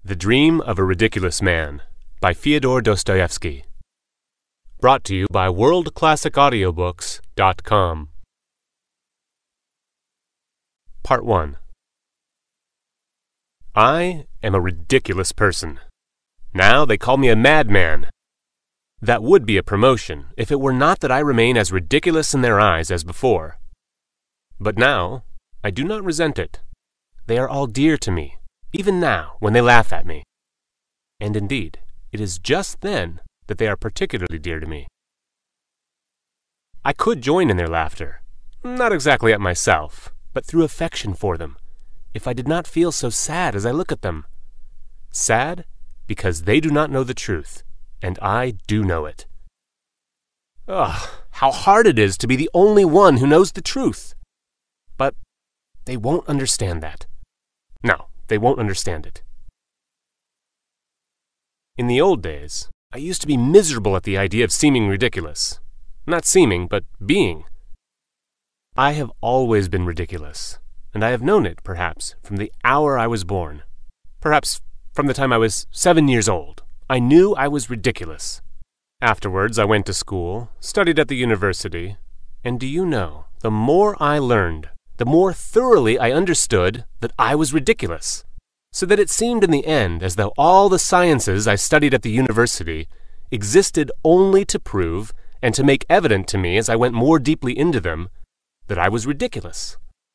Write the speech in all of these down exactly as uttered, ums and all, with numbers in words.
The Dream of a Ridiculous Man by Fyodor Dostoevsky. Brought to you by world classic audiobooks dot com. Part one. I am a ridiculous person. Now they call me a madman. That would be a promotion if it were not that I remain as ridiculous in their eyes as before. But now, I do not resent it. They are all dear to me, even now when they laugh at me. And indeed, it is just then that they are particularly dear to me. I could join in their laughter, not exactly at myself, but through affection for them, if I did not feel so sad as I look at them. Sad because they do not know the truth, and I do know it. Ugh, how hard it is to be the only one who knows the truth! But they won't understand that. No, they won't understand it. In the old days, I used to be miserable at the idea of seeming ridiculous. Not seeming, but being. I have always been ridiculous, and I have known it, perhaps, from the hour I was born. Perhaps from the time I was seven years old. I knew I was ridiculous. Afterwards, I went to school, studied at the university, and do you know, the more I learned, the more thoroughly I understood that I was ridiculous, so that it seemed in the end as though all the sciences I studied at the university existed only to prove and to make evident to me as I went more deeply into them that I was ridiculous.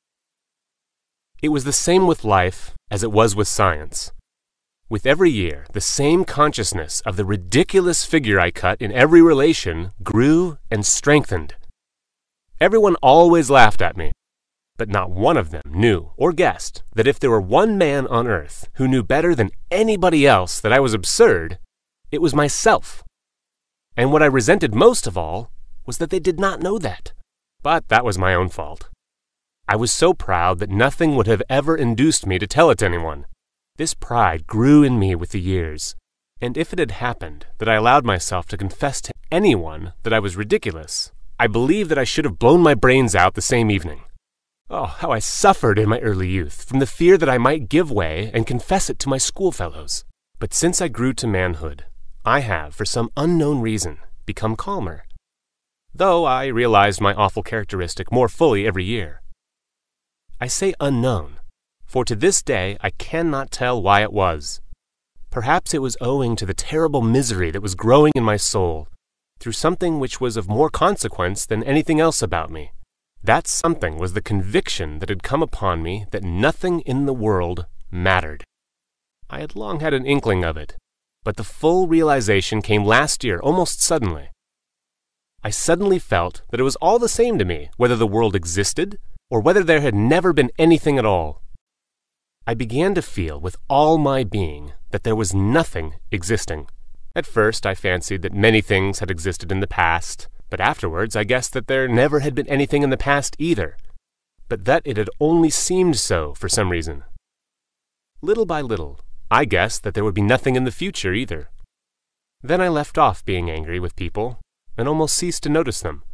It was the same with life as it was with science. With every year, the same consciousness of the ridiculous figure I cut in every relation grew and strengthened. Everyone always laughed at me. But not one of them knew or guessed that if there were one man on earth who knew better than anybody else that I was absurd, it was myself. And what I resented most of all was that they did not know that. But that was my own fault. I was so proud that nothing would have ever induced me to tell it to anyone. This pride grew in me with the years, and if it had happened that I allowed myself to confess to anyone that I was ridiculous, I believe that I should have blown my brains out the same evening. Oh, how I suffered in my early youth from the fear that I might give way and confess it to my schoolfellows. But since I grew to manhood, I have, for some unknown reason, become calmer. Though I realized my awful characteristic more fully every year. I say unknown, for to this day I cannot tell why it was. Perhaps it was owing to the terrible misery that was growing in my soul, through something which was of more consequence than anything else about me. That something was the conviction that had come upon me that nothing in the world mattered. I had long had an inkling of it, but the full realization came last year almost suddenly. I suddenly felt that it was all the same to me whether the world existed or whether there had never been anything at all. I began to feel with all my being that there was nothing existing. At first I fancied that many things had existed in the past, but afterwards I guessed that there never had been anything in the past either, but that it had only seemed so for some reason. Little by little, I guessed that there would be nothing in the future either. Then I left off being angry with people and almost ceased to notice them.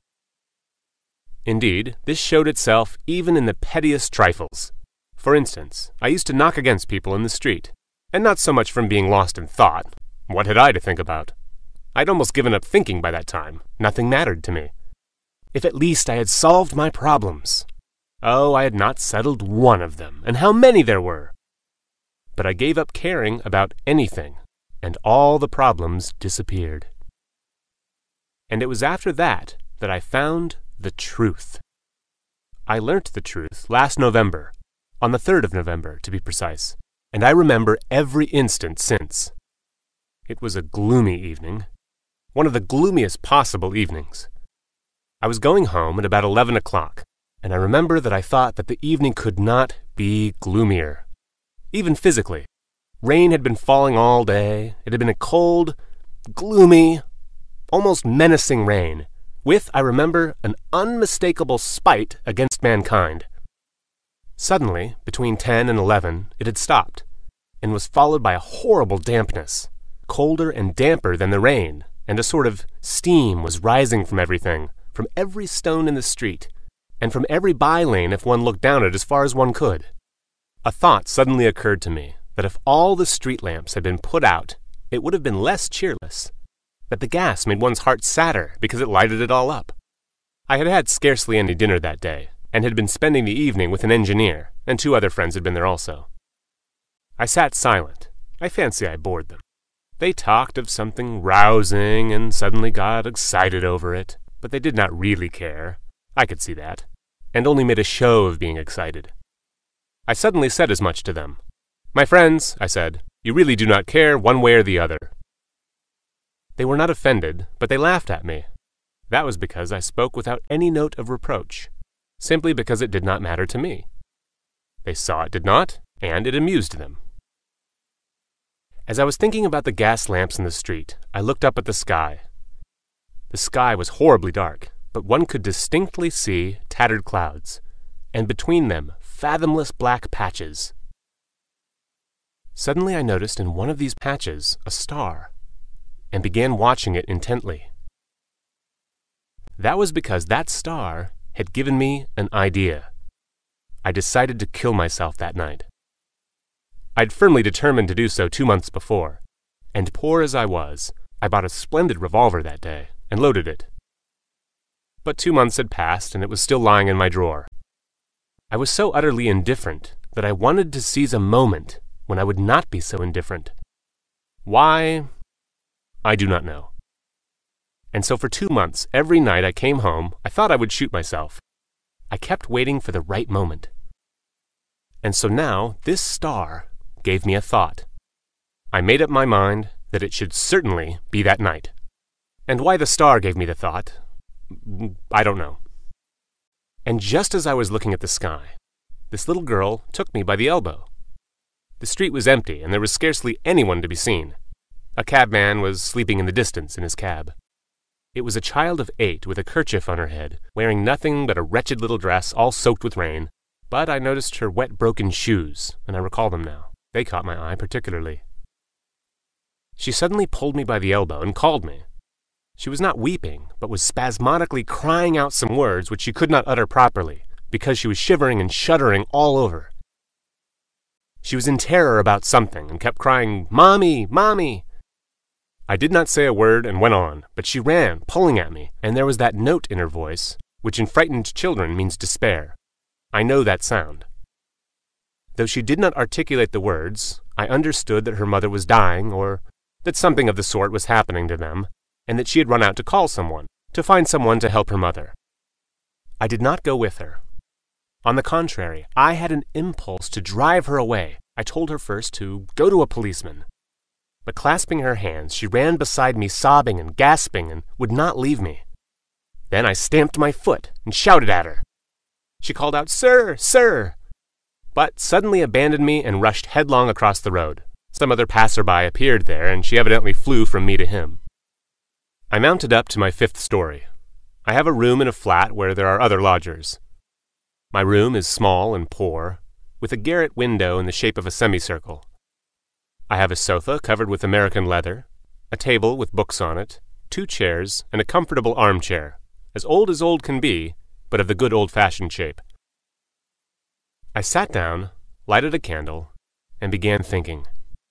Indeed, this showed itself even in the pettiest trifles. For instance, I used to knock against people in the street, and not so much from being lost in thought. What had I to think about? I'd almost given up thinking by that time. Nothing mattered to me. If at least I had solved my problems. Oh, I had not settled one of them, and how many there were! But I gave up caring about anything, and all the problems disappeared. And it was after that that I found the truth. I learnt the truth last November, on the third of November to be precise, and I remember every instant since. It was a gloomy evening. One of the gloomiest possible evenings. I was going home at about eleven o'clock, and I remember that I thought that the evening could not be gloomier. Even physically. Rain had been falling all day. It had been a cold, gloomy, almost menacing rain, with, I remember, an unmistakable spite against mankind. Suddenly, between ten and eleven, it had stopped, and was followed by a horrible dampness, colder and damper than the rain, and a sort of steam was rising from everything, from every stone in the street, and from every by-lane if one looked down it as far as one could. A thought suddenly occurred to me that if all the street lamps had been put out, it would have been less cheerless, that the gas made one's heart sadder because it lighted it all up. I had had scarcely any dinner that day, and had been spending the evening with an engineer, and two other friends had been there also. I sat silent. I fancy I bored them. They talked of something rousing and suddenly got excited over it, but they did not really care. I could see that, and only made a show of being excited. I suddenly said as much to them. "My friends," I said, "you really do not care one way or the other." They were not offended, but they laughed at me. That was because I spoke without any note of reproach, simply because it did not matter to me. They saw it did not, and it amused them. As I was thinking about the gas lamps in the street, I looked up at the sky. The sky was horribly dark, but one could distinctly see tattered clouds, and between them fathomless black patches. Suddenly I noticed in one of these patches a star, and began watching it intently. That was because that star had given me an idea. I decided to kill myself that night. I'd firmly determined to do so two months before, and poor as I was, I bought a splendid revolver that day and loaded it. But two months had passed, and it was still lying in my drawer. I was so utterly indifferent that I wanted to seize a moment when I would not be so indifferent. Why? I do not know. And so for two months, every night I came home, I thought I would shoot myself. I kept waiting for the right moment. And so now this star gave me a thought. I made up my mind that it should certainly be that night. And why the star gave me the thought, I don't know. And just as I was looking at the sky, this little girl took me by the elbow. The street was empty, and there was scarcely anyone to be seen. A cabman was sleeping in the distance in his cab. It was a child of eight with a kerchief on her head, wearing nothing but a wretched little dress all soaked with rain, but I noticed her wet broken shoes, and I recall them now. They caught my eye particularly. She suddenly pulled me by the elbow and called me. She was not weeping, but was spasmodically crying out some words which she could not utter properly, because she was shivering and shuddering all over. She was in terror about something, and kept crying, "Mommy! Mommy!" I did not say a word and went on, but she ran, pulling at me, and there was that note in her voice, which in frightened children means despair. I know that sound. Though she did not articulate the words, I understood that her mother was dying, or that something of the sort was happening to them, and that she had run out to call someone, to find someone to help her mother. I did not go with her. On the contrary, I had an impulse to drive her away. I told her first to go to a policeman. But clasping her hands, she ran beside me sobbing and gasping and would not leave me. Then I stamped my foot and shouted at her. She called out, "Sir! Sir!" but suddenly abandoned me and rushed headlong across the road. Some other passerby appeared there, and she evidently flew from me to him. I mounted up to my fifth story. I have a room in a flat where there are other lodgers. My room is small and poor, with a garret window in the shape of a semicircle. I have a sofa covered with American leather, a table with books on it, two chairs, and a comfortable armchair, as old as old can be, but of the good old-fashioned shape. I sat down, lighted a candle, and began thinking.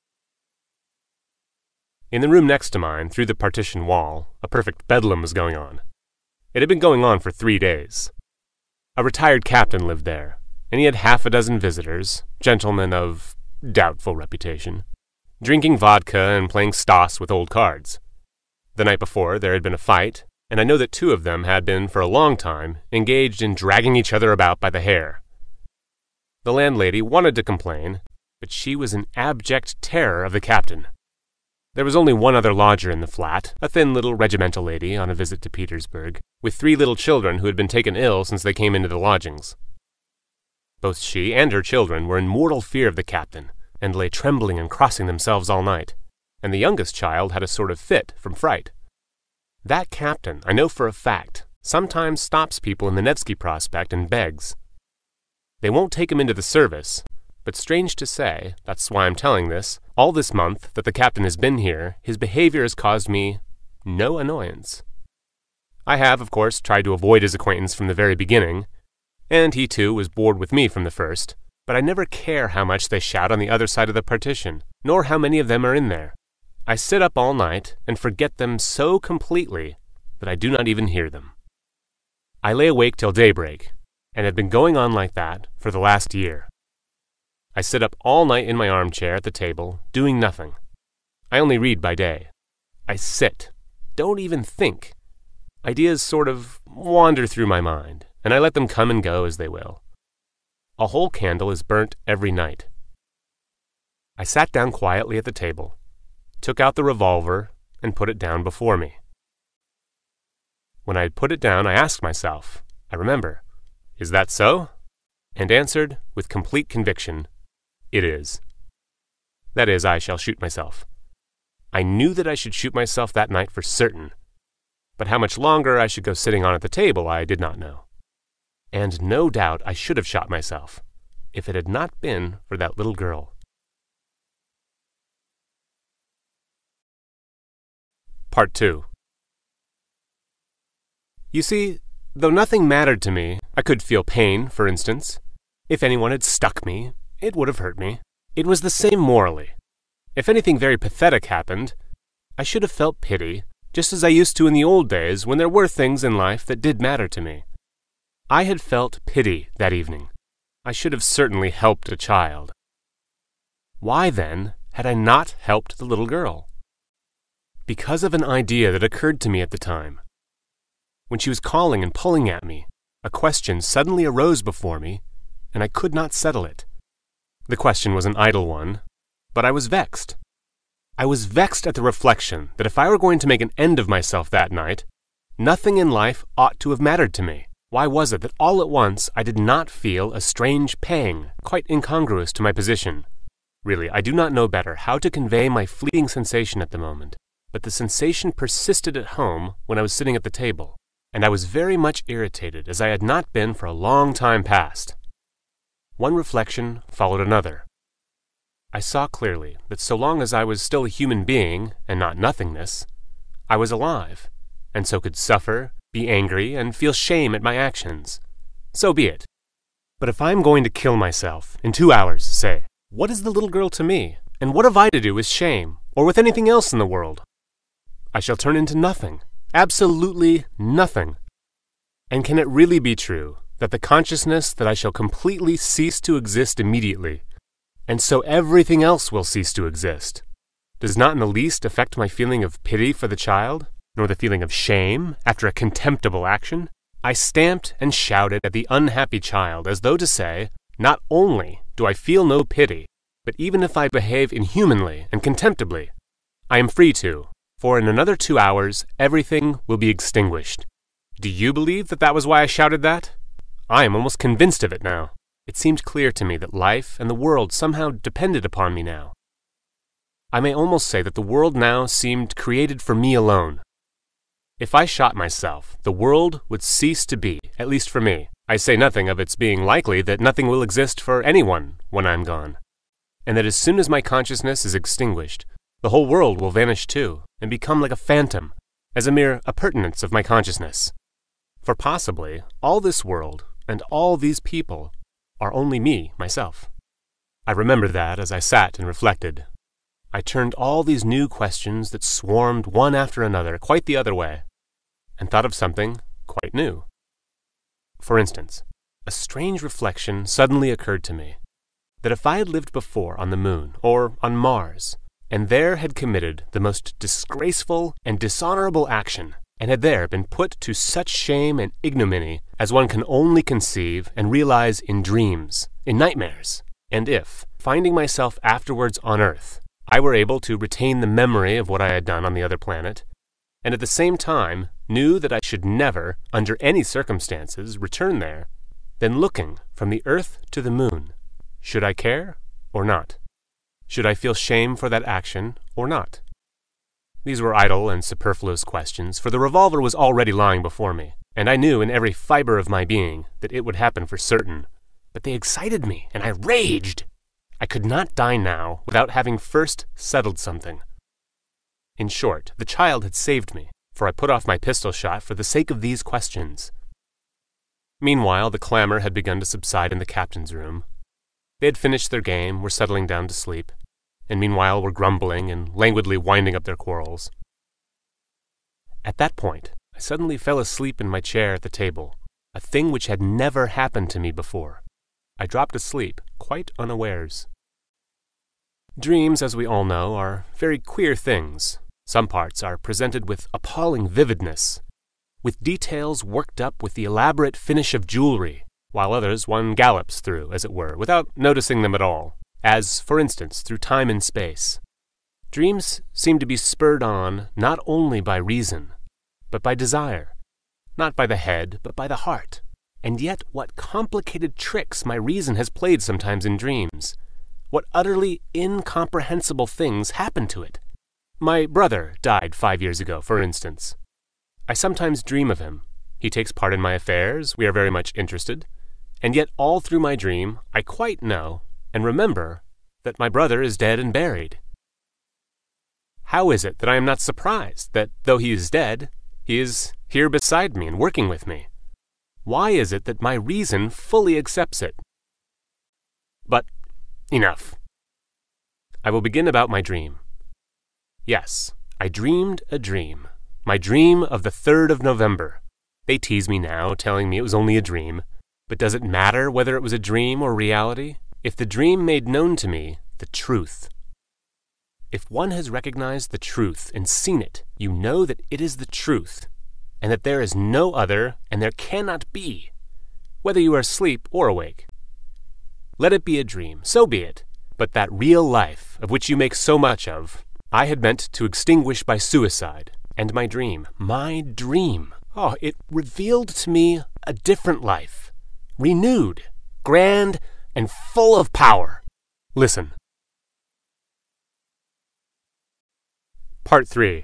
In the room next to mine, through the partition wall, a perfect bedlam was going on. It had been going on for three days. A retired captain lived there, and he had half a dozen visitors, gentlemen of doubtful reputation, drinking vodka and playing stoss with old cards. The night before there had been a fight, and I know that two of them had been, for a long time, engaged in dragging each other about by the hair. The landlady wanted to complain, but she was in abject terror of the captain. There was only one other lodger in the flat, a thin little regimental lady on a visit to Petersburg, with three little children who had been taken ill since they came into the lodgings. Both she and her children were in mortal fear of the captain, and lay trembling and crossing themselves all night, and the youngest child had a sort of fit from fright. That captain, I know for a fact, sometimes stops people in the Nevsky Prospect and begs. They won't take him into the service, but strange to say, that's why I'm telling this, all this month that the captain has been here, his behavior has caused me no annoyance. I have, of course, tried to avoid his acquaintance from the very beginning, and he too was bored with me from the first, but I never care how much they shout on the other side of the partition, nor how many of them are in there. I sit up all night and forget them so completely that I do not even hear them. I lay awake till daybreak, and have been going on like that for the last year. I sit up all night in my armchair at the table, doing nothing. I only read by day. I sit, don't even think. Ideas sort of wander through my mind, and I let them come and go as they will. A whole candle is burnt every night. I sat down quietly at the table, took out the revolver, and put it down before me. When I had put it down, I asked myself, I remember, "Is that so?" and answered, with complete conviction, "It is." That is, I shall shoot myself. I knew that I should shoot myself that night for certain, but how much longer I should go sitting on at the table I did not know. And no doubt I should have shot myself, if it had not been for that little girl. Part two. You see, though nothing mattered to me, I could feel pain, for instance. If anyone had stuck me, it would have hurt me. It was the same morally. If anything very pathetic happened, I should have felt pity, just as I used to in the old days when there were things in life that did matter to me. I had felt pity that evening. I should have certainly helped a child. Why, then, had I not helped the little girl? Because of an idea that occurred to me at the time. When she was calling and pulling at me, a question suddenly arose before me, and I could not settle it. The question was an idle one, but I was vexed. I was vexed at the reflection that if I were going to make an end of myself that night, nothing in life ought to have mattered to me. Why was it that all at once I did not feel a strange pang, quite incongruous to my position? Really, I do not know better how to convey my fleeting sensation at the moment, but the sensation persisted at home when I was sitting at the table, and I was very much irritated as I had not been for a long time past. One reflection followed another. I saw clearly that so long as I was still a human being, and not nothingness, I was alive, and so could suffer, be angry, and feel shame at my actions. So be it. But if I am going to kill myself, in two hours, say, what is the little girl to me, and what have I to do with shame, or with anything else in the world? I shall turn into nothing, absolutely nothing. And can it really be true that the consciousness that I shall completely cease to exist immediately, and so everything else will cease to exist, does not in the least affect my feeling of pity for the child, nor the feeling of shame after a contemptible action? I stamped and shouted at the unhappy child as though to say, not only do I feel no pity, but even if I behave inhumanly and contemptibly, I am free to, for in another two hours everything will be extinguished. Do you believe that that was why I shouted that? I am almost convinced of it now. It seemed clear to me that life and the world somehow depended upon me now. I may almost say that the world now seemed created for me alone. If I shot myself, the world would cease to be, at least for me. I say nothing of its being likely that nothing will exist for anyone when I'm gone, and that as soon as my consciousness is extinguished, the whole world will vanish too, and become like a phantom, as a mere appurtenance of my consciousness. For possibly all this world and all these people are only me, myself. I remember that as I sat and reflected. I turned all these new questions that swarmed one after another quite the other way, and thought of something quite new. For instance, a strange reflection suddenly occurred to me, that if I had lived before on the moon or on Mars, and there had committed the most disgraceful and dishonorable action, and had there been put to such shame and ignominy as one can only conceive and realize in dreams, in nightmares, and if, finding myself afterwards on Earth, I were able to retain the memory of what I had done on the other planet, and at the same time knew that I should never, under any circumstances, return there, then looking from the Earth to the moon, should I care or not? Should I feel shame for that action or not? These were idle and superfluous questions, for the revolver was already lying before me, and I knew in every fiber of my being that it would happen for certain. But they excited me, and I raged. I could not die now without having first settled something. In short, the child had saved me, for I put off my pistol shot for the sake of these questions. Meanwhile, the clamor had begun to subside in the captain's room. They had finished their game, were settling down to sleep, and meanwhile were grumbling and languidly winding up their quarrels. At that point, I suddenly fell asleep in my chair at the table, a thing which had never happened to me before. I dropped asleep, quite unawares. Dreams, as we all know, are very queer things. Some parts are presented with appalling vividness, with details worked up with the elaborate finish of jewelry, while others one gallops through, as it were, without noticing them at all, as, for instance, through time and space. Dreams seem to be spurred on not only by reason, but by desire, not by the head, but by the heart. And yet what complicated tricks my reason has played sometimes in dreams. What utterly incomprehensible things happen to it. My brother died five years ago, for instance. I sometimes dream of him. He takes part in my affairs, we are very much interested, and yet all through my dream I quite know and remember that my brother is dead and buried. How is it that I am not surprised that, though he is dead, he is here beside me and working with me? Why is it that my reason fully accepts it? But enough. I will begin about my dream. Yes, I dreamed a dream. My dream of the third of November. They tease me now, telling me it was only a dream. But does it matter whether it was a dream or reality? If the dream made known to me the truth. If one has recognized the truth and seen it, you know that it is the truth, and that there is no other, and there cannot be, whether you are asleep or awake. Let it be a dream, so be it, but that real life, of which you make so much of, I had meant to extinguish by suicide, and my dream, my dream, oh, it revealed to me a different life, renewed, grand, and full of power. Listen. Part three.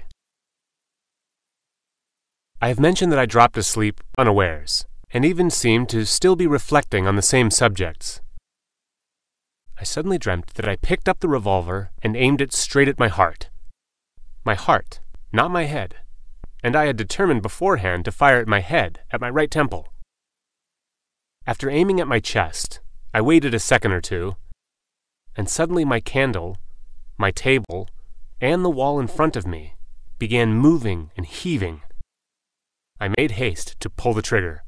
I have mentioned that I dropped asleep unawares, and even seemed to still be reflecting on the same subjects. I suddenly dreamt that I picked up the revolver and aimed it straight at my heart. My heart, not my head, and I had determined beforehand to fire at my head, at my right temple. After aiming at my chest, I waited a second or two, and suddenly my candle, my table, and the wall in front of me began moving and heaving. I made haste to pull the trigger.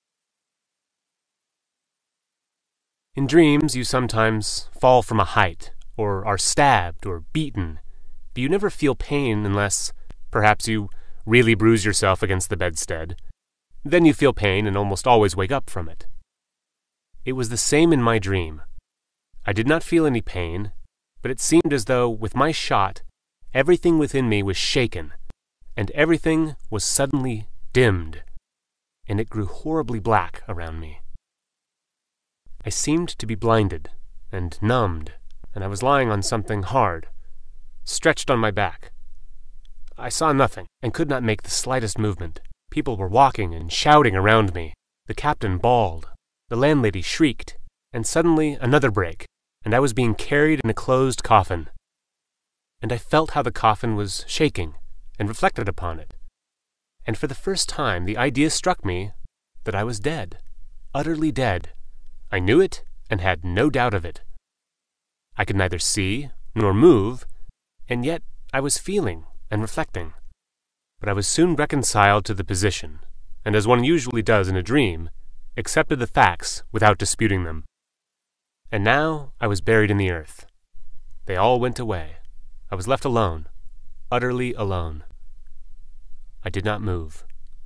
In dreams, you sometimes fall from a height, or are stabbed or beaten, but you never feel pain unless, perhaps, you really bruise yourself against the bedstead. Then you feel pain and almost always wake up from it. It was the same in my dream. I did not feel any pain, but it seemed as though, with my shot, everything within me was shaken, and everything was suddenly dimmed, and it grew horribly black around me. I seemed to be blinded and numbed, and I was lying on something hard, stretched on my back. I saw nothing, and could not make the slightest movement. People were walking and shouting around me. The captain bawled. The landlady shrieked, and suddenly another break, and I was being carried in a closed coffin. And I felt how the coffin was shaking, and reflected upon it. And for the first time the idea struck me that I was dead, utterly dead. I knew it, and had no doubt of it. I could neither see nor move, and yet I was feeling and reflecting. But I was soon reconciled to the position, and as one usually does in a dream, accepted the facts without disputing them. And now I was buried in the earth. They all went away. I was left alone, utterly alone. I did not move.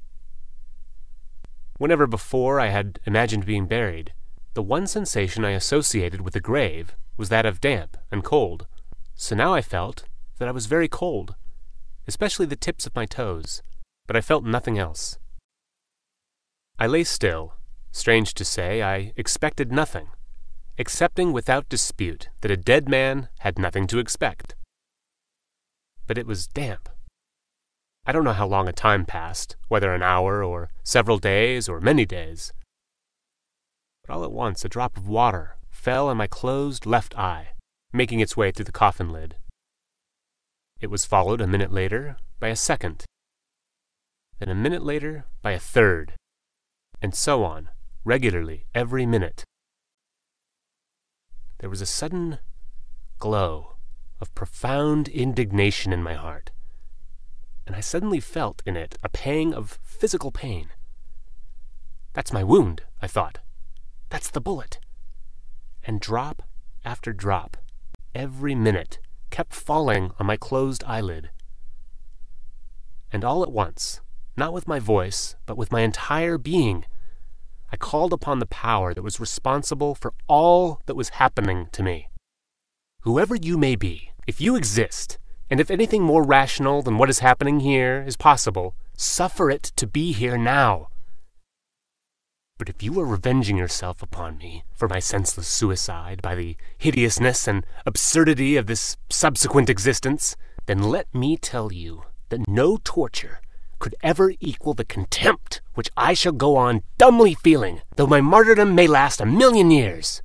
Whenever before I had imagined being buried, the one sensation I associated with the grave was that of damp and cold. So now I felt that I was very cold, especially the tips of my toes, but I felt nothing else. I lay still. Strange to say, I expected nothing, accepting without dispute that a dead man had nothing to expect. But it was damp. I don't know how long a time passed, whether an hour or several days or many days. But all at once a drop of water fell on my closed left eye, making its way through the coffin lid. It was followed a minute later by a second, then a minute later by a third, and so on, regularly every minute. there was a sudden glow of profound indignation in my heart, and I suddenly felt in it a pang of physical pain. That's my wound, I thought. That's the bullet. And drop after drop, every minute, kept falling on my closed eyelid. And all at once, not with my voice, but with my entire being, I called upon the power that was responsible for all that was happening to me. Whoever you may be, if you exist, and if anything more rational than what is happening here is possible, suffer it to be here now. But if you are revenging yourself upon me for my senseless suicide by the hideousness and absurdity of this subsequent existence, then let me tell you that no torture could ever equal the contempt which I shall go on dumbly feeling, though my martyrdom may last a million years.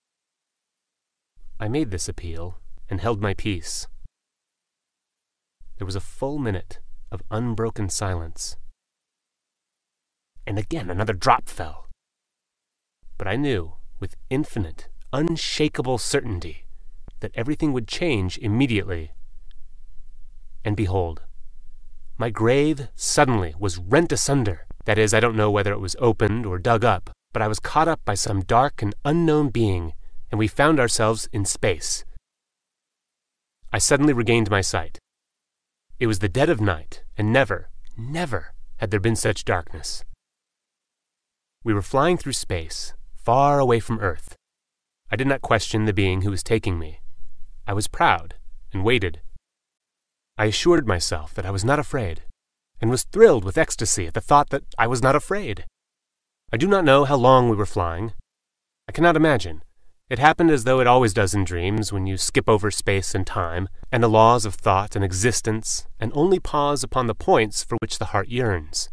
I made this appeal and held my peace. There was a full minute of unbroken silence. And again another drop fell. But I knew, with infinite, unshakable certainty, that everything would change immediately. And behold, my grave suddenly was rent asunder. That is, I don't know whether it was opened or dug up, but I was caught up by some dark and unknown being, and we found ourselves in space. I suddenly regained my sight. It was the dead of night, and never, never had there been such darkness. We were flying through space, far away from Earth. I did not question the being who was taking me. I was proud, and waited. I assured myself that I was not afraid, and was thrilled with ecstasy at the thought that I was not afraid. I do not know how long we were flying. I cannot imagine. It happened as though it always does in dreams when you skip over space and time, and the laws of thought and existence, and only pause upon the points for which the heart yearns.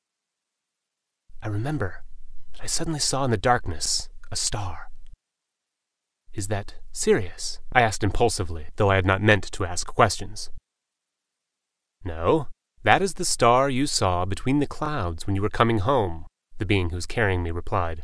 I remember that I suddenly saw in the darkness a star. Is that Sirius? I asked impulsively, though I had not meant to ask questions. No, that is the star you saw between the clouds when you were coming home, the being who was carrying me replied.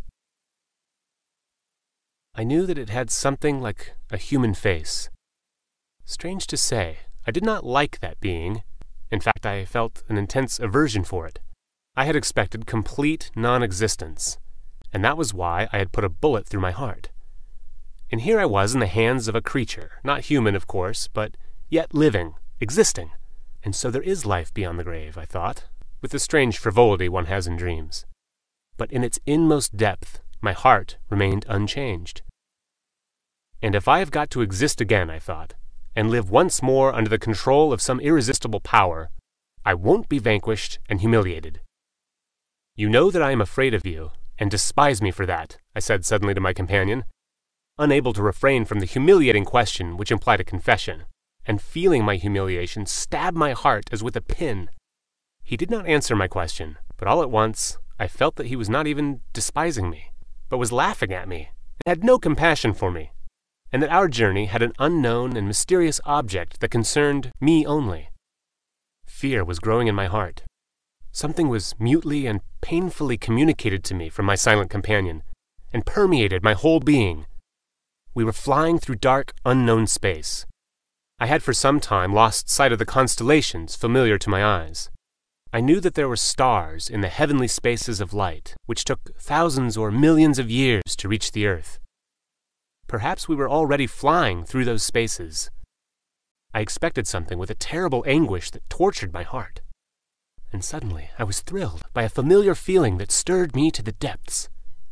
I knew that it had something like a human face. Strange to say, I did not like that being. In fact, I felt an intense aversion for it. I had expected complete non-existence, and that was why I had put a bullet through my heart. And here I was in the hands of a creature, not human, of course, but yet living, existing. And so there is life beyond the grave, I thought, with the strange frivolity one has in dreams. But in its inmost depth, my heart remained unchanged. And if I have got to exist again, I thought, and live once more under the control of some irresistible power, I won't be vanquished and humiliated. You know that I am afraid of you, and despise me for that, I said suddenly to my companion, unable to refrain from the humiliating question which implied a confession, and feeling my humiliation stab my heart as with a pin. He did not answer my question, but all at once I felt that he was not even despising me, but was laughing at me, and had no compassion for me, and that our journey had an unknown and mysterious object that concerned me only. Fear was growing in my heart. Something was mutely and painfully communicated to me from my silent companion, and permeated my whole being. We were flying through dark, unknown space. I had for some time lost sight of the constellations familiar to my eyes. I knew that there were stars in the heavenly spaces of light, which took thousands or millions of years to reach the earth. Perhaps we were already flying through those spaces. I expected something with a terrible anguish that tortured my heart. And suddenly I was thrilled by a familiar feeling that stirred me to the depths.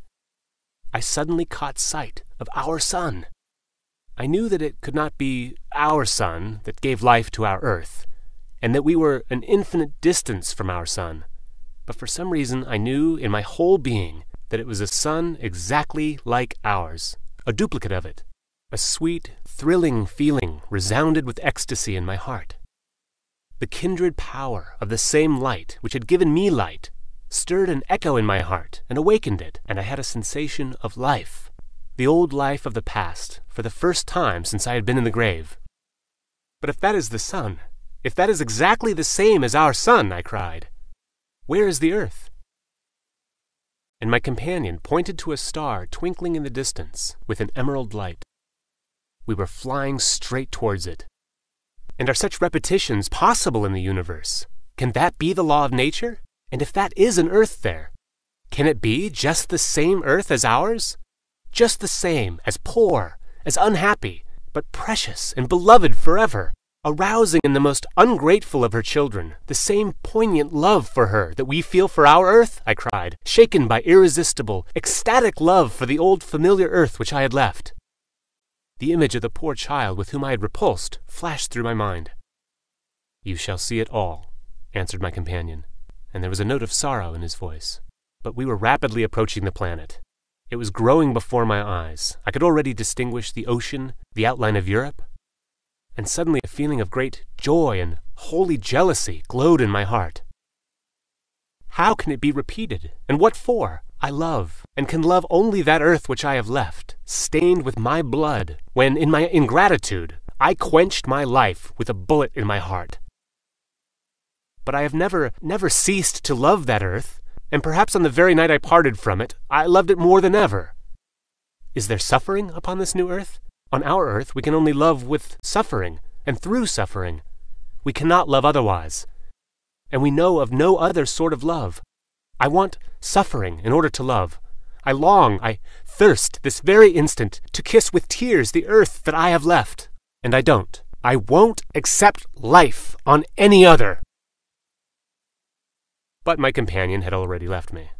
I suddenly caught sight of our sun. I knew that it could not be our sun that gave life to our earth, and that we were an infinite distance from our sun. But for some reason I knew in my whole being that it was a sun exactly like ours, a duplicate of it. A sweet, thrilling feeling resounded with ecstasy in my heart. The kindred power of the same light which had given me light stirred an echo in my heart and awakened it, and I had a sensation of life, the old life of the past, for the first time since I had been in the grave. But if that is the sun, if that is exactly the same as our sun, I cried, where is the earth? And my companion pointed to a star twinkling in the distance with an emerald light. We were flying straight towards it. And are such repetitions possible in the universe? Can that be the law of nature? And if that is an Earth there, can it be just the same Earth as ours? Just the same, as poor, as unhappy, but precious and beloved forever, arousing in the most ungrateful of her children the same poignant love for her that we feel for our Earth? I cried, shaken by irresistible, ecstatic love for the old familiar Earth which I had left. The image of the poor child with whom I had repulsed flashed through my mind. "You shall see it all," answered my companion, and there was a note of sorrow in his voice. But we were rapidly approaching the planet. It was growing before my eyes. I could already distinguish the ocean, the outline of Europe, and suddenly a feeling of great joy and holy jealousy glowed in my heart. How can it be repeated, and what for? I love, and can love only that Earth which I have left, stained with my blood, when, in my ingratitude, I quenched my life with a bullet in my heart. But I have never, never ceased to love that Earth, and perhaps on the very night I parted from it, I loved it more than ever. Is there suffering upon this new Earth? On our Earth we can only love with suffering, and through suffering. We cannot love otherwise. And we know of no other sort of love. I want suffering in order to love. I long, I thirst this very instant to kiss with tears the Earth that I have left. And I don't. I won't accept life on any other. But my companion had already left me.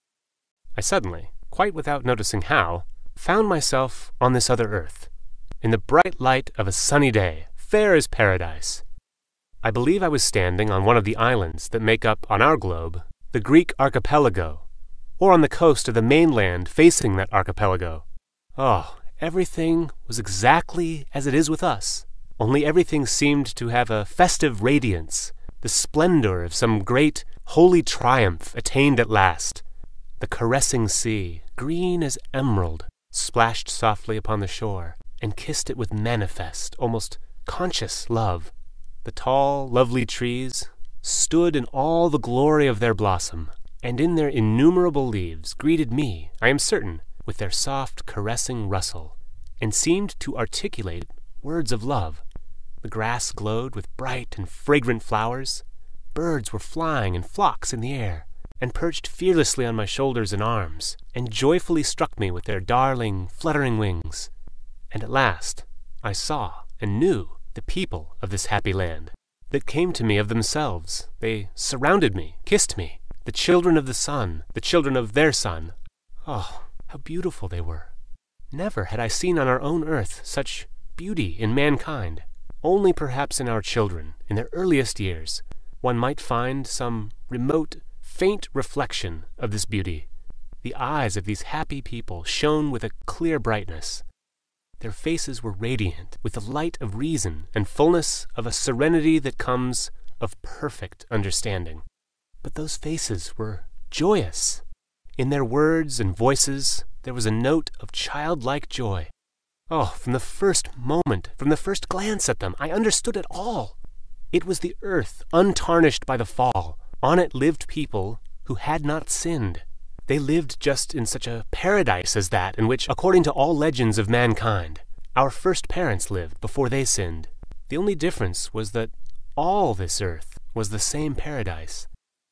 I suddenly, quite without noticing how, found myself on this other Earth, in the bright light of a sunny day, fair as paradise. I believe I was standing on one of the islands that make up, on our globe, the Greek archipelago, or on the coast of the mainland facing that archipelago. Oh, everything was exactly as it is with us, only everything seemed to have a festive radiance, the splendor of some great, holy triumph attained at last. The caressing sea, green as emerald, splashed softly upon the shore, and kissed it with manifest, almost conscious love. The tall, lovely trees stood in all the glory of their blossom, and in their innumerable leaves greeted me, I am certain, with their soft, caressing rustle, and seemed to articulate words of love. The grass glowed with bright and fragrant flowers. Birds were flying in flocks in the air, and perched fearlessly on my shoulders and arms, and joyfully struck me with their darling, fluttering wings. And at last I saw and knew the people of this happy land, that came to me of themselves. They surrounded me, kissed me, the children of the sun, the children of their sun. Oh, how beautiful they were! Never had I seen on our own Earth such beauty in mankind. Only perhaps in our children, in their earliest years, one might find some remote, faint reflection of this beauty. The eyes of these happy people shone with a clear brightness. Their faces were radiant with the light of reason and fullness of a serenity that comes of perfect understanding. But those faces were joyous. In their words and voices there was a note of childlike joy. Oh, from the first moment, from the first glance at them, I understood it all. It was the Earth untarnished by the fall. On it lived people who had not sinned. They lived just in such a paradise as that in which, according to all legends of mankind, our first parents lived before they sinned. The only difference was that all this Earth was the same paradise.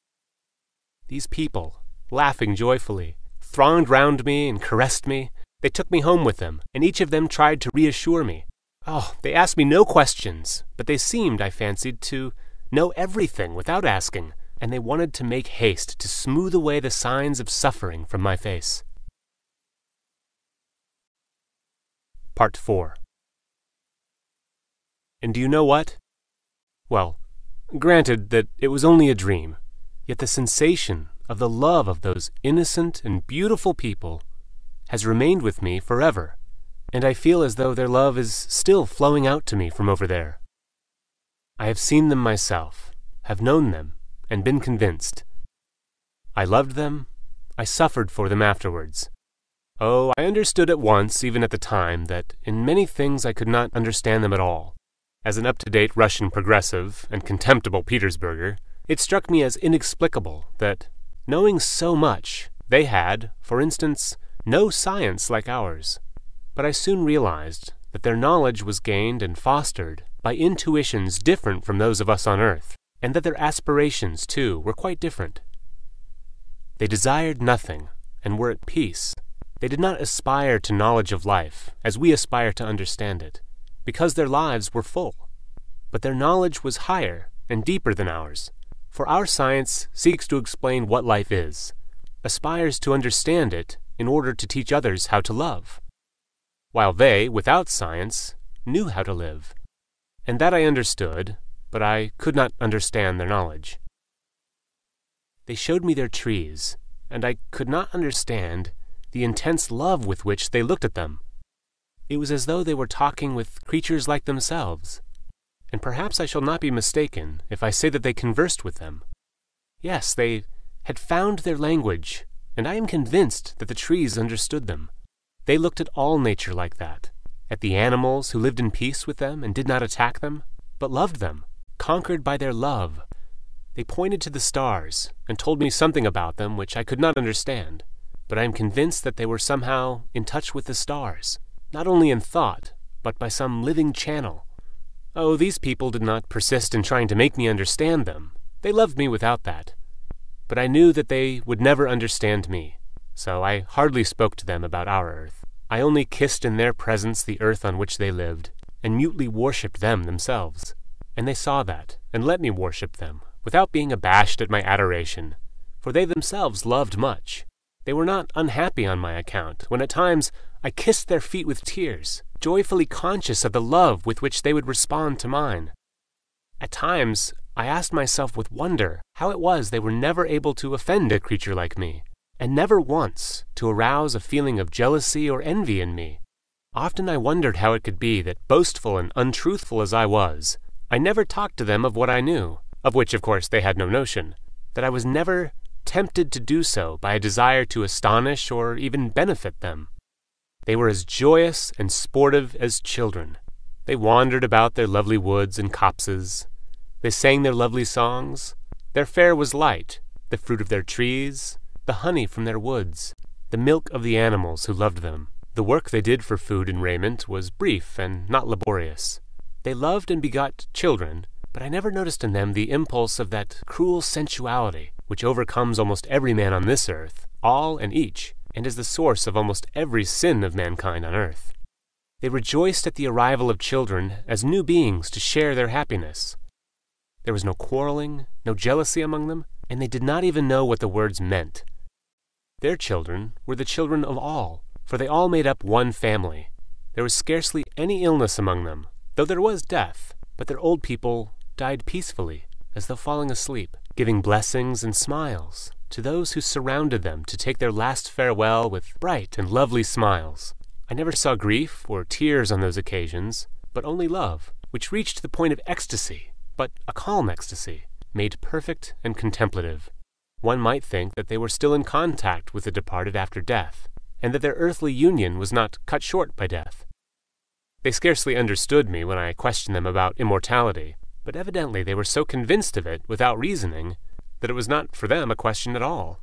These people, laughing joyfully, thronged round me and caressed me. They took me home with them, and each of them tried to reassure me. Oh, they asked me no questions, but they seemed, I fancied, to know everything without asking, and they wanted to make haste to smooth away the signs of suffering from my face. Part four. And do you know what? Well, granted that it was only a dream, yet the sensation of the love of those innocent and beautiful people has remained with me forever, and I feel as though their love is still flowing out to me from over there. I have seen them myself, have known them, and been convinced. I loved them, I suffered for them afterwards. Oh, I understood at once, even at the time, that in many things I could not understand them at all. As an up-to-date Russian progressive and contemptible Petersburger, it struck me as inexplicable that, knowing so much, they had, for instance, no science like ours. But I soon realized that their knowledge was gained and fostered by intuitions different from those of us on earth, and that their aspirations, too, were quite different. They desired nothing, and were at peace. They did not aspire to knowledge of life, as we aspire to understand it, because their lives were full. But their knowledge was higher and deeper than ours, for our science seeks to explain what life is, aspires to understand it in order to teach others how to love, while they, without science, knew how to live. And that I understood, but I could not understand their knowledge. They showed me their trees, and I could not understand the intense love with which they looked at them. It was as though they were talking with creatures like themselves, and perhaps I shall not be mistaken if I say that they conversed with them. Yes, they had found their language, and I am convinced that the trees understood them. They looked at all nature like that, at the animals who lived in peace with them and did not attack them, but loved them, conquered by their love. They pointed to the stars and told me something about them which I could not understand, but I am convinced that they were somehow in touch with the stars, not only in thought, but by some living channel. Oh, these people did not persist in trying to make me understand them. They loved me without that. But I knew that they would never understand me, so I hardly spoke to them about our earth. I only kissed in their presence the earth on which they lived, and mutely worshipped them themselves. And they saw that, and let me worship them, without being abashed at my adoration, for they themselves loved much. They were not unhappy on my account, when at times I kissed their feet with tears, joyfully conscious of the love with which they would respond to mine. At times, I asked myself with wonder how it was they were never able to offend a creature like me, and never once to arouse a feeling of jealousy or envy in me. Often I wondered how it could be that, boastful and untruthful as I was, I never talked to them of what I knew, of which of course they had no notion, that I was never tempted to do so by a desire to astonish or even benefit them. They were as joyous and sportive as children. They wandered about their lovely woods and copses. They sang their lovely songs. Their fare was light, the fruit of their trees, the honey from their woods, the milk of the animals who loved them. The work they did for food and raiment was brief and not laborious. They loved and begot children, but I never noticed in them the impulse of that cruel sensuality which overcomes almost every man on this earth, all and each, and is the source of almost every sin of mankind on earth. They rejoiced at the arrival of children as new beings to share their happiness. There was no quarreling, no jealousy among them, and they did not even know what the words meant. Their children were the children of all, for they all made up one family. There was scarcely any illness among them, though there was death, but their old people died peacefully, as though falling asleep, giving blessings and smiles to those who surrounded them to take their last farewell with bright and lovely smiles. I never saw grief or tears on those occasions, but only love, which reached the point of ecstasy, but a calm ecstasy, made perfect and contemplative. One might think that they were still in contact with the departed after death, and that their earthly union was not cut short by death. They scarcely understood me when I questioned them about immortality, but evidently they were so convinced of it without reasoning that it was not for them a question at all.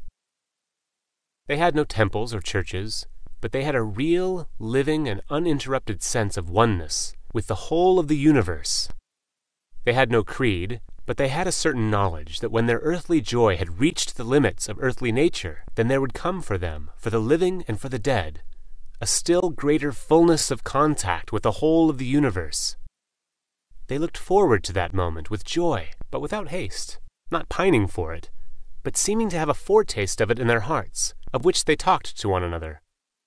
They had no temples or churches, but they had a real, living, and uninterrupted sense of oneness with the whole of the universe. They had no creed, but they had a certain knowledge that when their earthly joy had reached the limits of earthly nature, then there would come for them, for the living and for the dead, a still greater fullness of contact with the whole of the universe. They looked forward to that moment with joy, but without haste, not pining for it, but seeming to have a foretaste of it in their hearts, of which they talked to one another.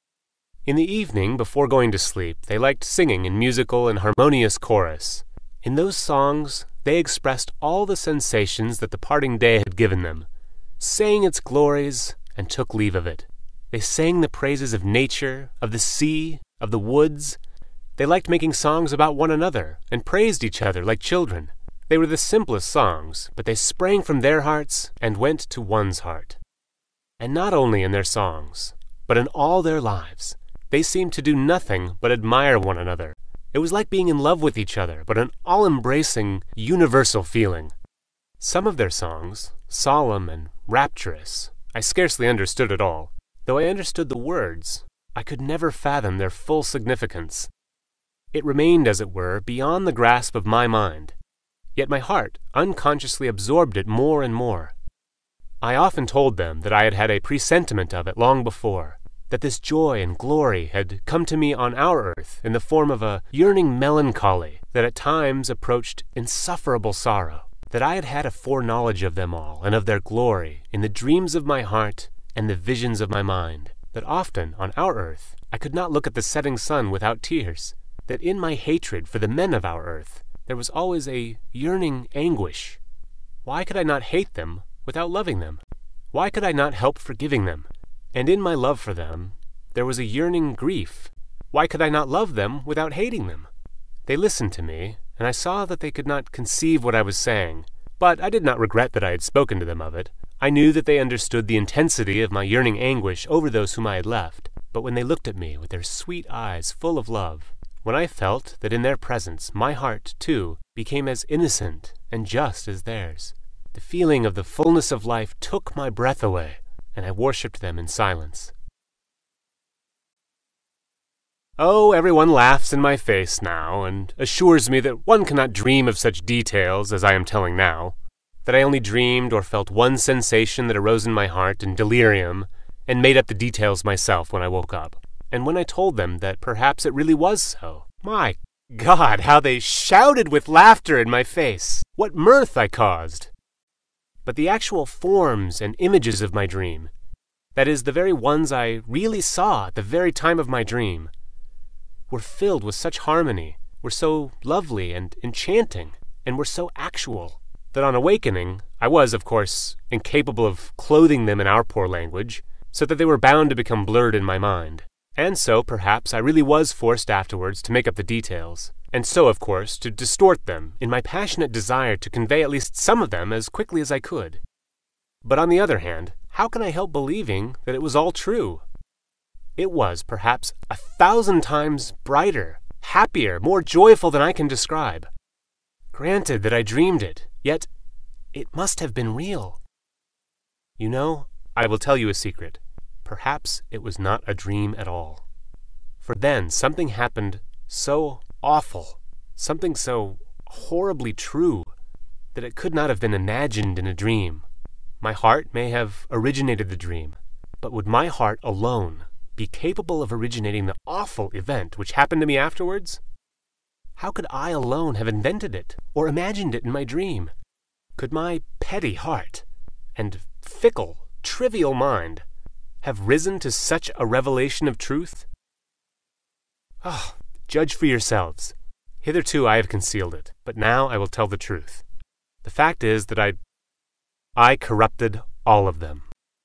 In the evening, before going to sleep, they liked singing in musical and harmonious chorus. In those songs, they expressed all the sensations that the parting day had given them, sang its glories, and took leave of it. They sang the praises of nature, of the sea, of the woods. They liked making songs about one another, and praised each other like children. They were the simplest songs, but they sprang from their hearts and went to one's heart. And not only in their songs, but in all their lives, they seemed to do nothing but admire one another. It was like being in love with each other, but an all-embracing, universal feeling. Some of their songs, solemn and rapturous, I scarcely understood at all. Though I understood the words, I could never fathom their full significance. It remained, as it were, beyond the grasp of my mind, yet my heart unconsciously absorbed it more and more. I often told them that I had had a presentiment of it long before, that this joy and glory had come to me on our earth in the form of a yearning melancholy that at times approached insufferable sorrow, that I had had a foreknowledge of them all and of their glory in the dreams of my heart and the visions of my mind, that often on our earth I could not look at the setting sun without tears, that in my hatred for the men of our earth there was always a yearning anguish. Why could I not hate them without loving them? Why could I not help forgiving them? And in my love for them, there was a yearning grief. Why could I not love them without hating them? They listened to me, and I saw that they could not conceive what I was saying, but I did not regret that I had spoken to them of it. I knew that they understood the intensity of my yearning anguish over those whom I had left, but when they looked at me with their sweet eyes full of love, when I felt that in their presence my heart, too, became as innocent and just as theirs, the feeling of the fullness of life took my breath away, and I worshipped them in silence. Oh, everyone laughs in my face now, and assures me that one cannot dream of such details as I am telling now, that I only dreamed or felt one sensation that arose in my heart in delirium, and made up the details myself when I woke up. And when I told them that perhaps it really was so, my God, how they shouted with laughter in my face! What mirth I caused! But the actual forms and images of my dream, that is, the very ones I really saw at the very time of my dream, were filled with such harmony, were so lovely and enchanting, and were so actual, that on awakening, I was, of course, incapable of clothing them in our poor language, so that they were bound to become blurred in my mind. And so, perhaps, I really was forced afterwards to make up the details, and so, of course, to distort them in my passionate desire to convey at least some of them as quickly as I could. But on the other hand, how can I help believing that it was all true? It was, perhaps, a thousand times brighter, happier, more joyful than I can describe. Granted that I dreamed it, yet it must have been real. You know, I will tell you a secret. Perhaps it was not a dream at all. For then something happened so awful, something so horribly true, that it could not have been imagined in a dream. My heart may have originated the dream, but would my heart alone be capable of originating the awful event which happened to me afterwards? How could I alone have invented it, or imagined it in my dream? Could my petty heart and fickle, trivial mind have risen to such a revelation of truth? Ah, oh, judge for yourselves. Hitherto I have concealed it, but now I will tell the truth. The fact is that I, I corrupted all of them.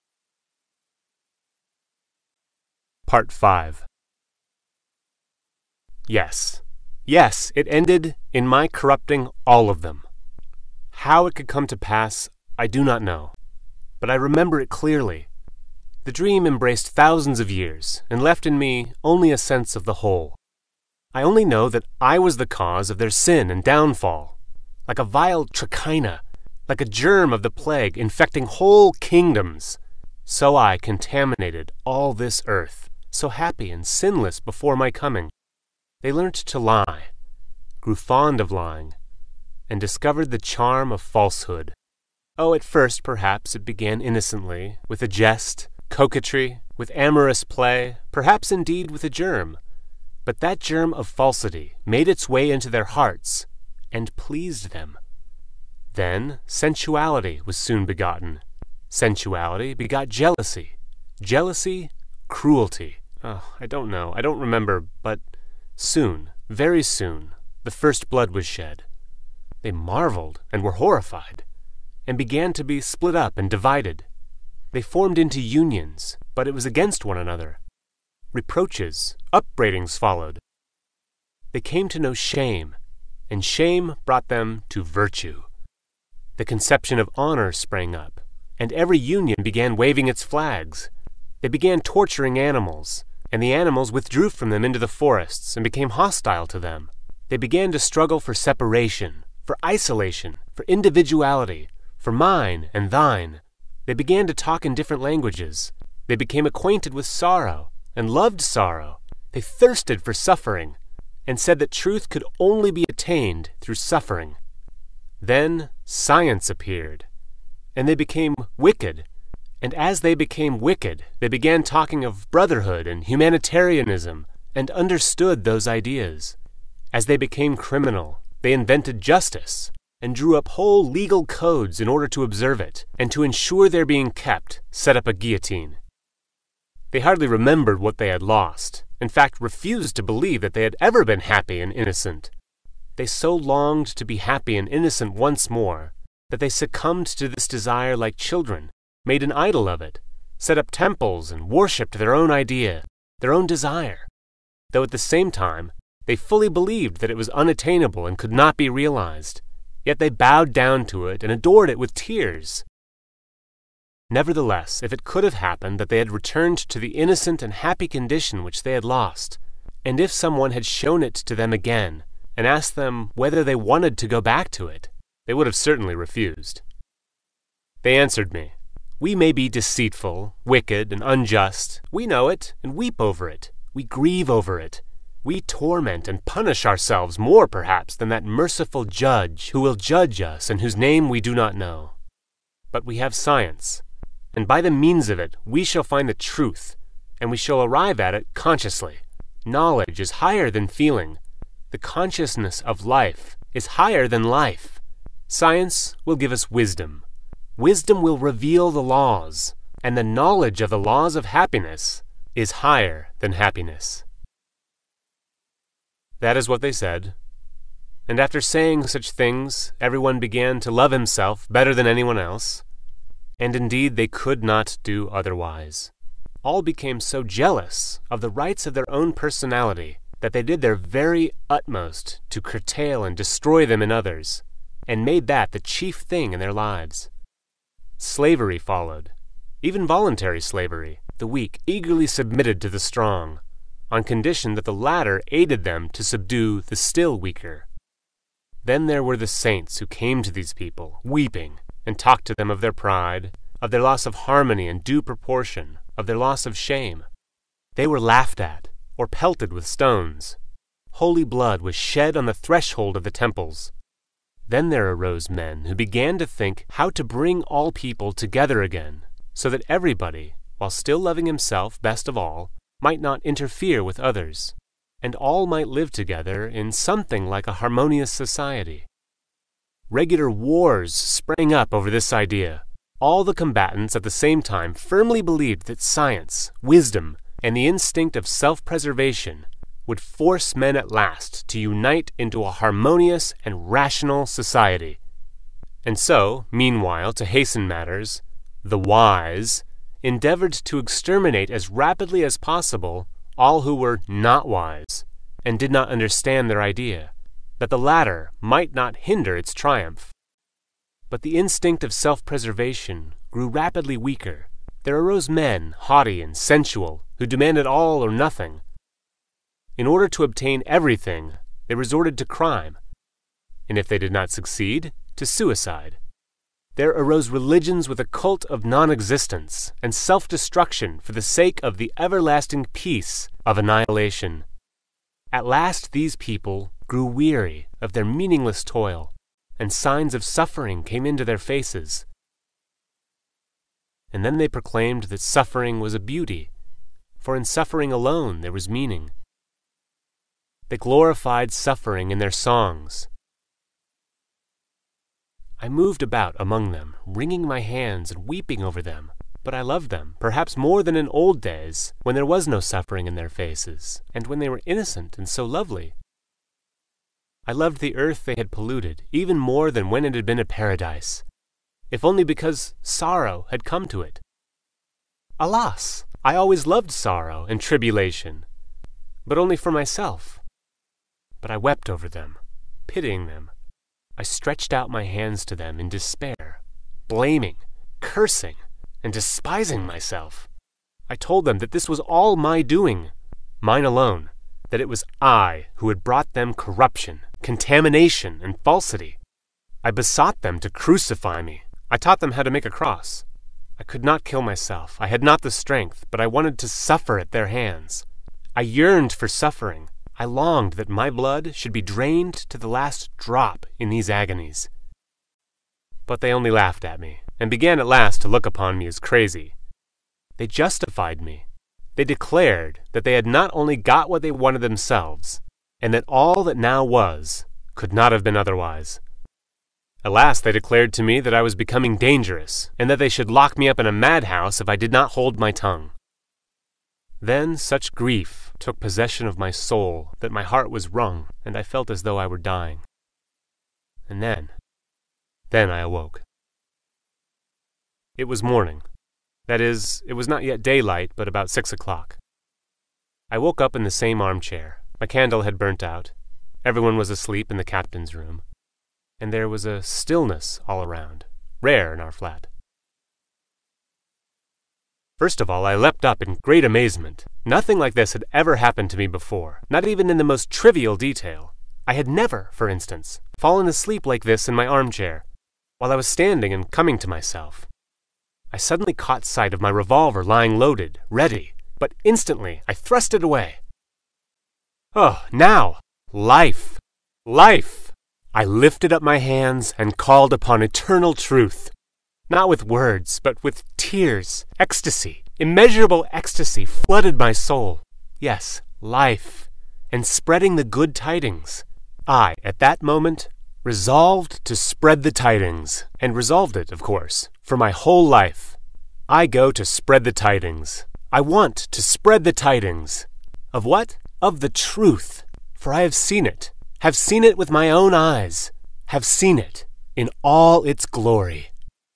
Part five. Yes, yes, it ended in my corrupting all of them. How it could come to pass, I do not know, but I remember it clearly. The dream embraced thousands of years and left in me only a sense of the whole. I only know that I was the cause of their sin and downfall, like a vile trichina, like a germ of the plague infecting whole kingdoms. So I contaminated all this earth, so happy and sinless before my coming. They learnt to lie, grew fond of lying, and discovered the charm of falsehood. Oh, at first, perhaps, it began innocently, with a jest, coquetry, with amorous play, perhaps indeed with a germ. But that germ of falsity made its way into their hearts, and pleased them. Then sensuality was soon begotten. Sensuality begot jealousy. Jealousy, cruelty. Oh, I don't know, I don't remember, but soon, very soon, the first blood was shed. They marveled and were horrified, and began to be split up and divided. They formed into unions, but it was against one another. Reproaches, upbraidings followed. They came to know shame, and shame brought them to virtue. The conception of honor sprang up, and every union began waving its flags. They began torturing animals, and the animals withdrew from them into the forests and became hostile to them. They began to struggle for separation, for isolation, for individuality, for mine and thine. They began to talk in different languages. They became acquainted with sorrow, and loved sorrow. They thirsted for suffering, and said that truth could only be attained through suffering. Then science appeared, and they became wicked, and as they became wicked, they began talking of brotherhood and humanitarianism, and understood those ideas. As they became criminal, they invented justice, and drew up whole legal codes in order to observe it, and to ensure their being kept, set up a guillotine. They hardly remembered what they had lost, in fact refused to believe that they had ever been happy and innocent. They so longed to be happy and innocent once more, that they succumbed to this desire like children, made an idol of it, set up temples and worshipped their own idea, their own desire, though at the same time they fully believed that it was unattainable and could not be realized, yet they bowed down to it and adored it with tears. Nevertheless, if it could have happened that they had returned to the innocent and happy condition which they had lost, and if someone had shown it to them again, and asked them whether they wanted to go back to it, they would have certainly refused. They answered me, "We may be deceitful, wicked, and unjust. We know it, and weep over it. We grieve over it. We torment and punish ourselves more, perhaps, than that merciful judge who will judge us and whose name we do not know. But we have science, and by the means of it we shall find the truth, and we shall arrive at it consciously. Knowledge is higher than feeling. The consciousness of life is higher than life. Science will give us wisdom. Wisdom will reveal the laws, and the knowledge of the laws of happiness is higher than happiness." That is what they said, and after saying such things, everyone began to love himself better than anyone else, and indeed they could not do otherwise. All became so jealous of the rights of their own personality that they did their very utmost to curtail and destroy them in others, and made that the chief thing in their lives. Slavery followed, even voluntary slavery. The weak eagerly submitted to the strong, on condition that the latter aided them to subdue the still weaker. Then there were the saints who came to these people, weeping, and talked to them of their pride, of their loss of harmony and due proportion, of their loss of shame. They were laughed at, or pelted with stones. Holy blood was shed on the threshold of the temples. Then there arose men who began to think how to bring all people together again, so that everybody, while still loving himself best of all, might not interfere with others, and all might live together in something like a harmonious society. Regular wars sprang up over this idea. All the combatants at the same time firmly believed that science, wisdom, and the instinct of self-preservation would force men at last to unite into a harmonious and rational society. And so, meanwhile, to hasten matters, the wise endeavored to exterminate as rapidly as possible all who were not wise and did not understand their idea, that the latter might not hinder its triumph. But the instinct of self-preservation grew rapidly weaker. There arose men, haughty and sensual, who demanded all or nothing. In order to obtain everything, they resorted to crime, and if they did not succeed, to suicide. There arose religions with a cult of non-existence and self-destruction for the sake of the everlasting peace of annihilation. At last these people grew weary of their meaningless toil, and signs of suffering came into their faces. And then they proclaimed that suffering was a beauty, for in suffering alone there was meaning. They glorified suffering in their songs. I moved about among them, wringing my hands and weeping over them, but I loved them, perhaps more than in old days, when there was no suffering in their faces, and when they were innocent and so lovely. I loved the earth they had polluted, even more than when it had been a paradise, if only because sorrow had come to it. Alas! I always loved sorrow and tribulation, but only for myself. But I wept over them, pitying them. I stretched out my hands to them in despair, blaming, cursing, and despising myself. I told them that this was all my doing, mine alone, that it was I who had brought them corruption, contamination, and falsity. I besought them to crucify me. I taught them how to make a cross. I could not kill myself. I had not the strength, but I wanted to suffer at their hands. I yearned for suffering. I longed that my blood should be drained to the last drop in these agonies. But they only laughed at me, and began at last to look upon me as crazy. They justified me. They declared that they had not only got what they wanted themselves, and that all that now was could not have been otherwise. At last they declared to me that I was becoming dangerous, and that they should lock me up in a madhouse if I did not hold my tongue. Then such grief took possession of my soul that my heart was wrung, and I felt as though I were dying. And then, then I awoke. It was morning. That is, it was not yet daylight, but about six o'clock. I woke up in the same armchair. My candle had burnt out. Everyone was asleep in the captain's room. And there was a stillness all around, rare in our flat. First of all, I leapt up in great amazement. Nothing like this had ever happened to me before, not even in the most trivial detail. I had never, for instance, fallen asleep like this in my armchair, while I was standing and coming to myself. I suddenly caught sight of my revolver lying loaded, ready, but instantly I thrust it away. Oh, now! Life! Life! I lifted up my hands and called upon eternal truth. Not with words, but with tears. Ecstasy, immeasurable ecstasy flooded my soul. Yes, life, and spreading the good tidings. I, at that moment, resolved to spread the tidings, and resolved it, of course, for my whole life. I go to spread the tidings. I want to spread the tidings. Of what? Of the truth. For I have seen it, have seen it with my own eyes, have seen it in all its glory.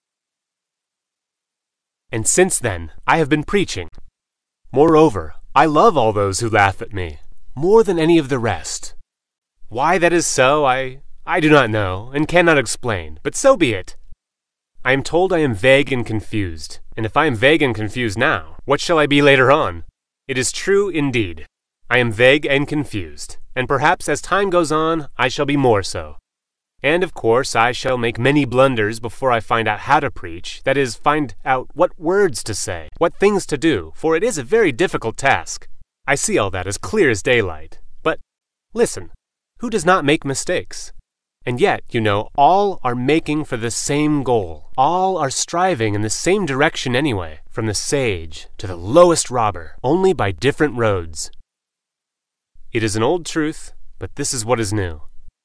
And since then, I have been preaching. Moreover, I love all those who laugh at me, more than any of the rest. Why that is so, I, I do not know, and cannot explain, but so be it. I am told I am vague and confused, and if I am vague and confused now, what shall I be later on? It is true indeed. I am vague and confused, and perhaps as time goes on, I shall be more so. And of course I shall make many blunders before I find out how to preach, that is, find out what words to say, what things to do, for it is a very difficult task. I see all that as clear as daylight. But listen, who does not make mistakes? And yet, you know, all are making for the same goal. All are striving in the same direction anyway, from the sage to the lowest robber, only by different roads. It is an old truth, but this is what is new.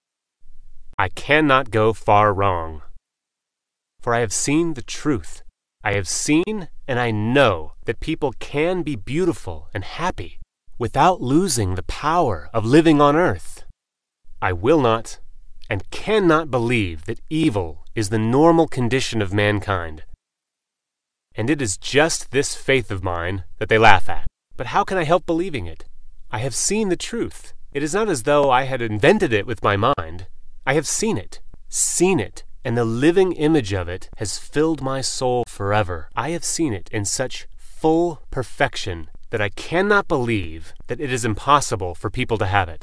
I cannot go far wrong. For I have seen the truth. I have seen and I know that people can be beautiful and happy without losing the power of living on earth. I will not and cannot believe that evil is the normal condition of mankind. And it is just this faith of mine that they laugh at. But how can I help believing it? I have seen the truth. It is not as though I had invented it with my mind. I have seen it, seen it, and the living image of it has filled my soul forever. I have seen it in such full perfection that I cannot believe that it is impossible for people to have it.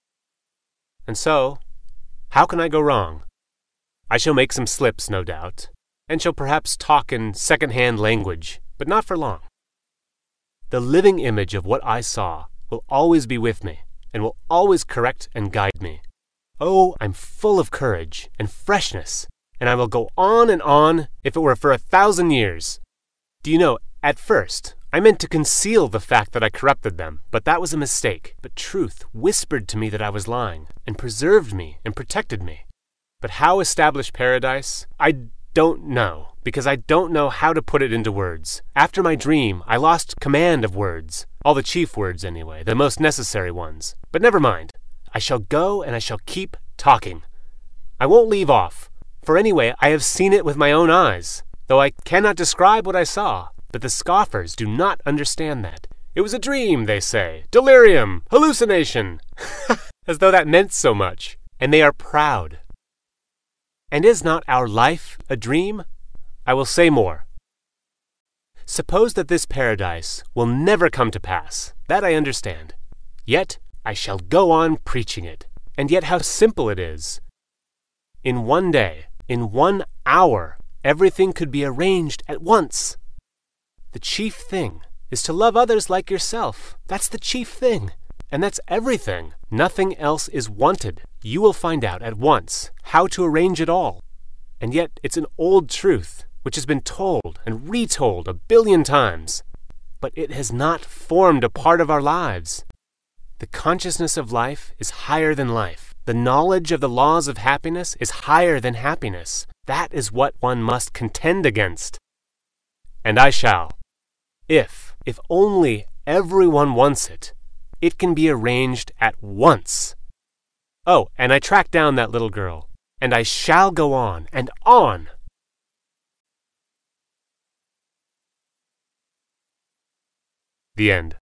And so, how can I go wrong? I shall make some slips, no doubt, and shall perhaps talk in second-hand language, but not for long. The living image of what I saw will always be with me, and will always correct and guide me. Oh, I'm full of courage and freshness, and I will go on and on if it were for a thousand years. Do you know, at first, I meant to conceal the fact that I corrupted them, but that was a mistake. But truth whispered to me that I was lying, and preserved me and protected me. But how establish paradise? I don't know, because I don't know how to put it into words. After my dream, I lost command of words. All the chief words, anyway, the most necessary ones. But never mind. I shall go and I shall keep talking. I won't leave off, for anyway I have seen it with my own eyes, though I cannot describe what I saw. But the scoffers do not understand that. It was a dream, they say, delirium, hallucination, as though that meant so much, and they are proud. And is not our life a dream? I will say more. Suppose that this paradise will never come to pass, that I understand. Yet I shall go on preaching it. And yet how simple it is. In one day, in one hour, everything could be arranged at once. The chief thing is to love others like yourself. That's the chief thing. And that's everything. Nothing else is wanted. You will find out at once how to arrange it all. And yet it's an old truth which has been told and retold a billion times. But it has not formed a part of our lives. The consciousness of life is higher than life. The knowledge of the laws of happiness is higher than happiness. That is what one must contend against. And I shall. If, if only everyone wants it, it can be arranged at once. Oh, and I tracked down that little girl, and I shall go on and on. The end.